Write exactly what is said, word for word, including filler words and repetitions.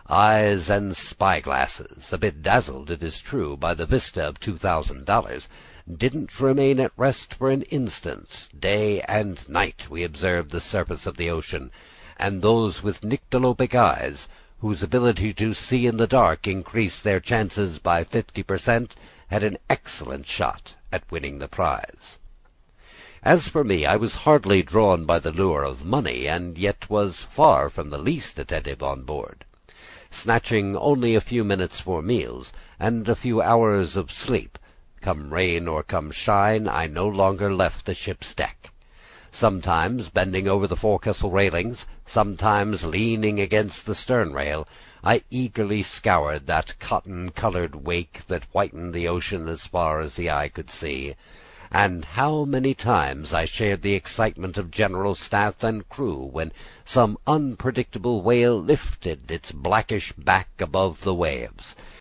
eyes and spy-glasses, a bit dazzled, it is true, by the vista of two thousand dollars, didn't remain at rest for an instant. Day and night we observed the surface of the ocean, and those with nyctalopic eyes, whose ability to see in the dark increased their chances by fifty per cent, had an excellent shot at winning the prize. As for me, I was hardly drawn by the lure of money, and yet was far from the least attentive on board. Snatching only a few minutes for meals, and a few hours of sleep, come rain or come shine, I no longer left the ship's deck. Sometimes bending over the forecastle railings, sometimes leaning against the stern rail, I eagerly scoured that cotton-coloured wake that whitened the ocean as far as the eye could see; and how many times I shared the excitement of general staff and crew when some unpredictable whale lifted its blackish back above the waves.